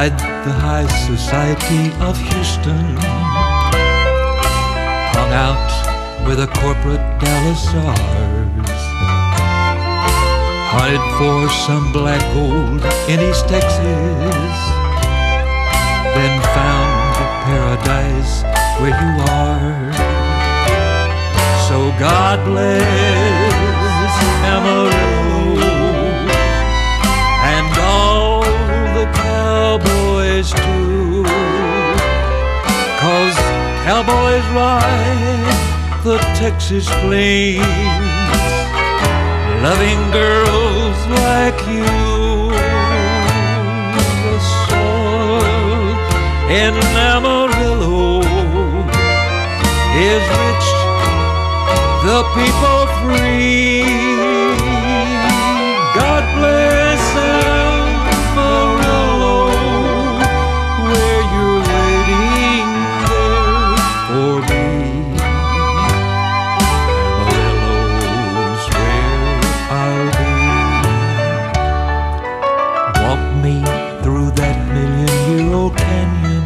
ride the high society of Houston, hung out with the corporate Dallas stars, hunted for some black gold in East Texas, then found the paradise where you are. So God bless Amarillo and all the cowboys too, 'cause cowboys ride the Texas plains, loving girls like you. The soil in Amarillo is rich, the people free. God bless Amarillo, where you're waiting there for me. Amarillo's where I'll be. Walk me through that million-year-old canyon,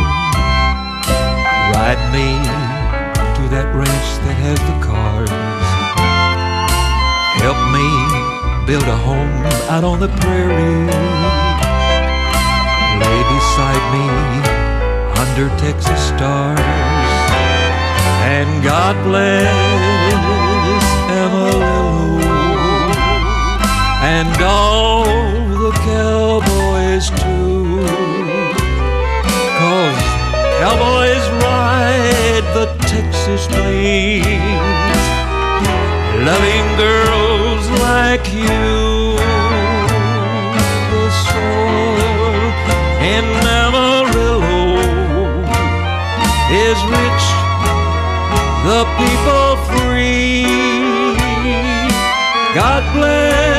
ride me to that ranch that has the cars, help me build a home out on the prairie, lay beside me under Texas stars, and God bless Amarillo and all the cowboys too, 'cause cowboys ride the Texas plains, loving girls like you. The soil in Amarillo is rich, the people free. God bless